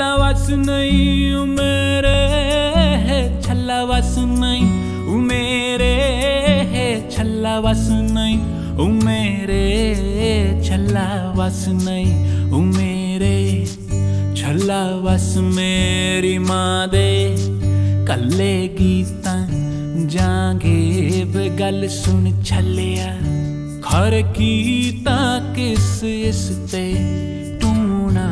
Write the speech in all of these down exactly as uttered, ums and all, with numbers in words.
छल्ला वस नहीं उ मेरे छल्ला वस नहीं उ मेरे छल्ला वस नहीं उ मेरे छल्ला वस नहीं उ मेरे छल्ला वस मेरी माँ दे कल्ले गीतां जांगे वे गल सुन छलिया खर कीता किस इस ते टूना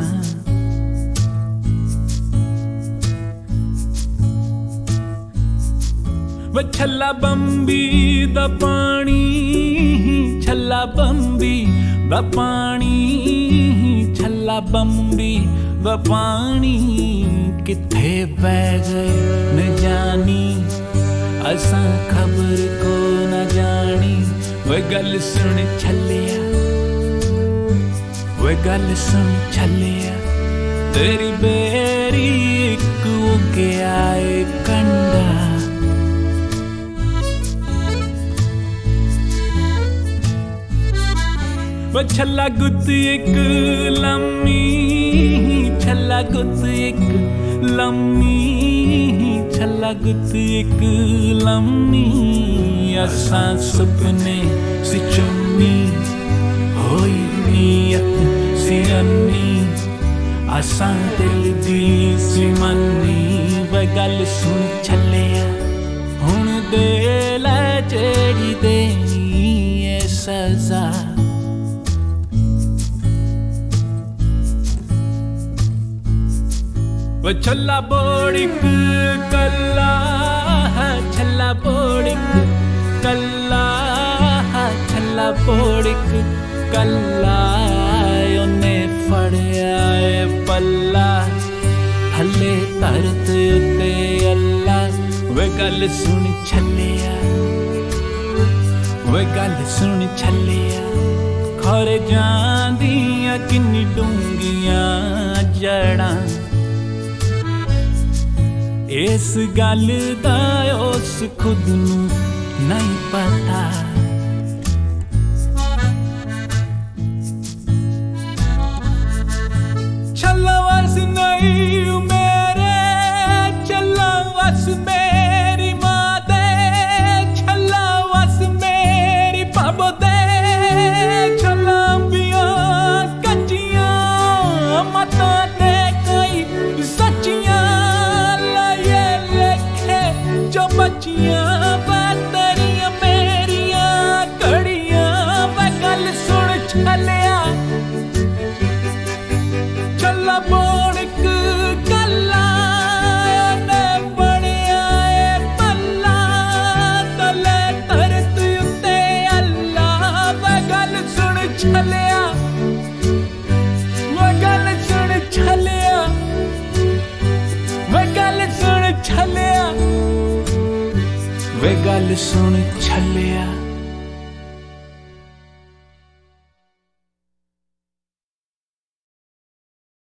वे छल्ला बंबी दा पानी छल्ला बंबी दा पानी छल्ला बंबी दा पानी किथे बह गए न जानी असां खबर को न जानी वे गल सुन छलिया वे गल सुन छलिया तेरी बेरी इक उगया ए कंडा वे छल्ला गुत्त इक लम्मी छल्ला गुत्त इक लम्मी छल्ला गुत्त इक लम्मी असां सुपने सी चुम्मी होई नीयत सी अन्नी असां दिल दी सी मन्नी वे गल सुन छलिया हुण दे लै जेड़ी देनी ए सजा वे छल्ला बोड़िक कल्ला छल्ला बोड़िक कल्ला छल्ला बोड़िक कल्ला उन्ने फड़िया ए पल्ला थल्ले धरत उत्ते अल्लाह वे गल सुन छलिया वे गल सुन छलिया खरे जांदियां किन्नी डूंगियां जड़ां इस गल दा उस खुद नू नहीं पता छल्ला वस नहीं मेरे छल्ला वस मेरी माँ दे छल्ला वस मेरी बाबो दे छल्ला अंबियां कच्चियां मतां ते कई सच्चियां जो बच्चियां तेरियां मेरियां कड़ियां वे गल सुन छलिया छल्ला बोड़िक कल्ला ने बड़िया ए पल्ला तले धरत उत्ते अल्लाह वे गल सुन छलिया वे गल सुन छलिया वे गल सुन छलिया वे गल सुन छलिया।